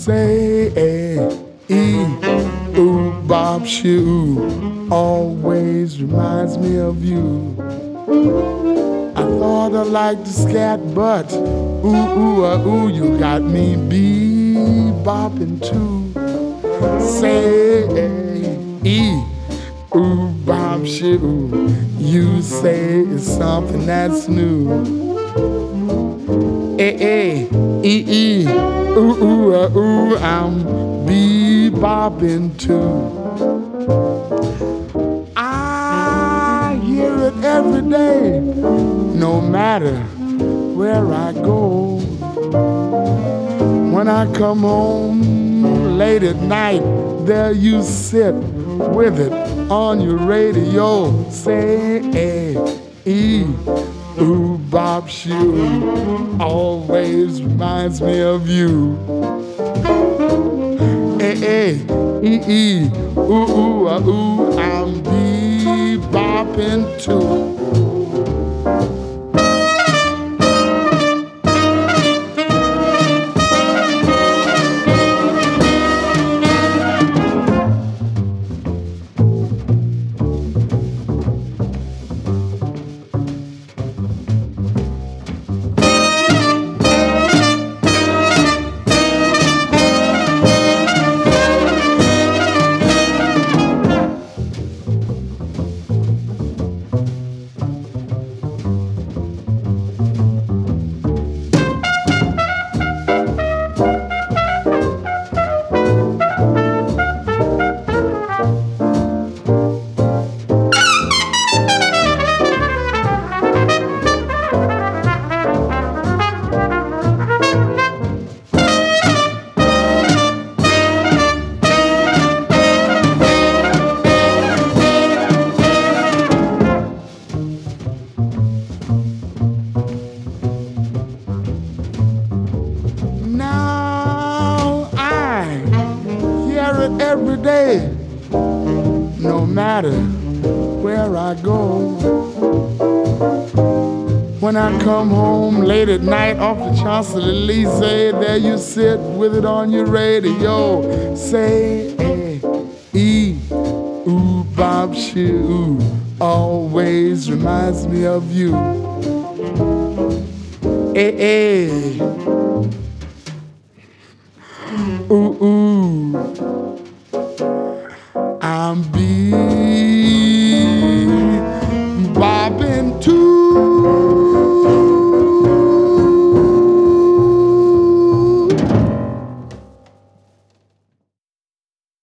say ooh, Bob Shoe always reminds me of you. I thought I liked the scat, but ooh, you got me bebopping too. Say ooh, Bob Shoe, you say it's something that's new. Ooh, I'm bebopping too. I hear it every day, no matter where I go. When I come home late at night, there you sit with it on your radio. Say ooh, Bob Shoe always reminds me of you. Ooh, I'm bebopping too. Every day, no matter where I go. When I come home late at night off the Champs-Elysees, there you sit with it on your radio. Say, ooh, Bob Shoe always reminds me of you. Ooh, I'm